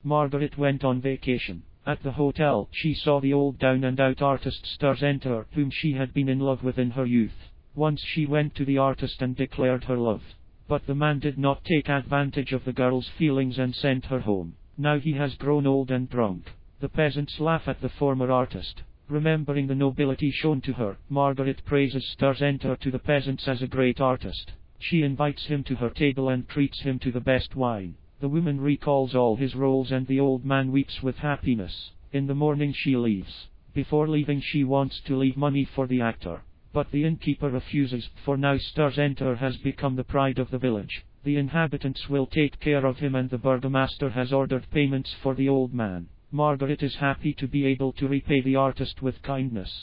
Margaret went on vacation. At the hotel, she saw the old down-and-out artist Starzenter, whom she had been in love with in her youth. Once she went to the artist and declared her love. But the man did not take advantage of the girl's feelings and sent her home. Now he has grown old and drunk. The peasants laugh at the former artist. Remembering the nobility shown to her, Margaret praises Starzenter to the peasants as a great artist. She invites him to her table and treats him to the best wine. The woman recalls all his roles and the old man weeps with happiness. In the morning she leaves. Before leaving she wants to leave money for the actor. But the innkeeper refuses, for now Starzenter has become the pride of the village. The inhabitants will take care of him and the burgomaster has ordered payments for the old man. Margaret is happy to be able to repay the artist with kindness.